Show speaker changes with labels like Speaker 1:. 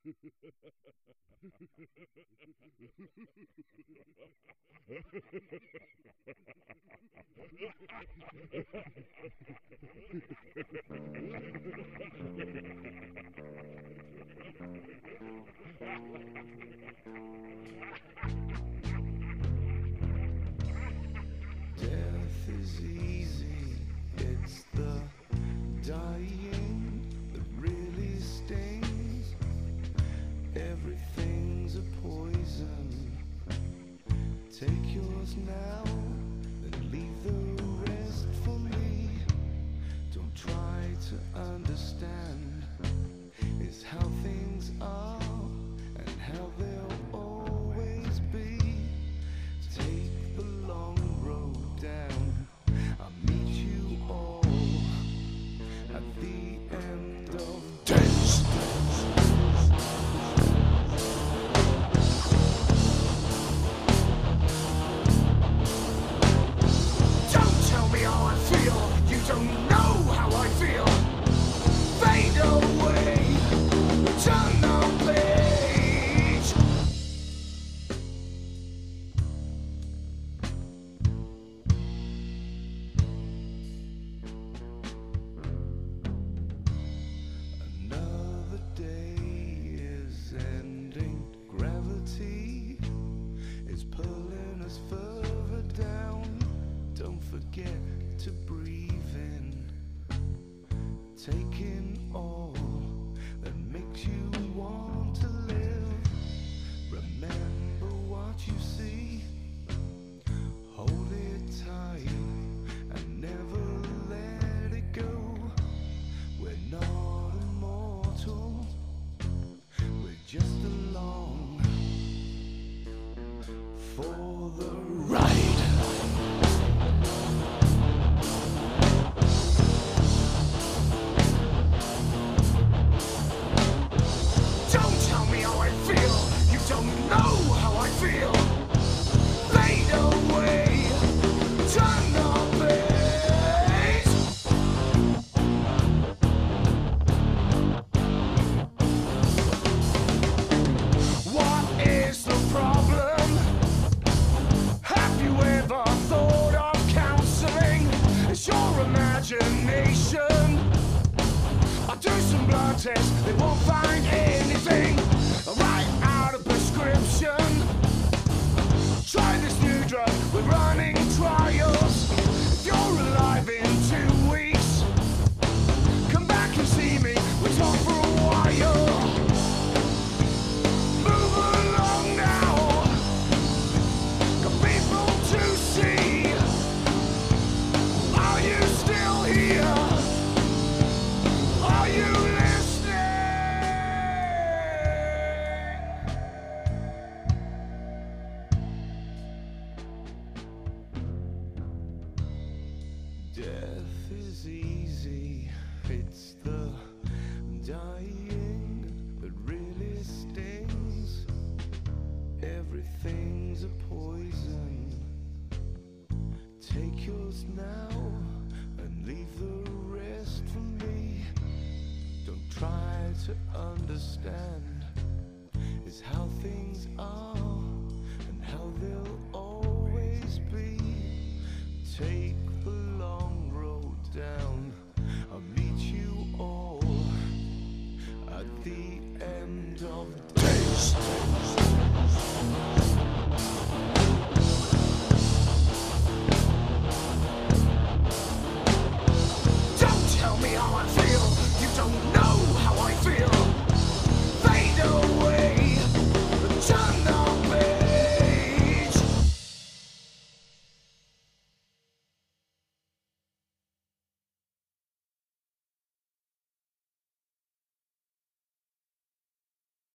Speaker 1: Death is easy, it's the dying that really stings. Everything's a poison. Take yours now, then leave the rest for me. Don't try to understand, it's how things are and how they'll always be. Take the long road down, I'll meet you all at the end of days. Don't tell me how I feel, you don't know how I feel. Fade away, turn the page. Another day is ending. Gravity is pulling us further down. Don't forget to breathe in. Take in all that makes you want to live. Remember what you see. Hold it tight and never let it go. We're not immortal, we're just along for the ride. Don't tell me how I feel, you don't know how I feel. Fade away, turn the page. What is the problem? Have you ever thought of counseling? It's your imagination. I'll do some blood tests, they won't find anything. I'll write out a prescription. Try this new drug, we're running trials. If you're alive in 2 weeks, come back and see me, we'll talk for a while. Move along now, got people to see. Are you still here? Are you listening? Death is easy, it's the dying that really stings. Everything's a poison. Take yours now and leave the rest for me. Don't try to understand, it's how things are and how they'll always be. Take the long road down.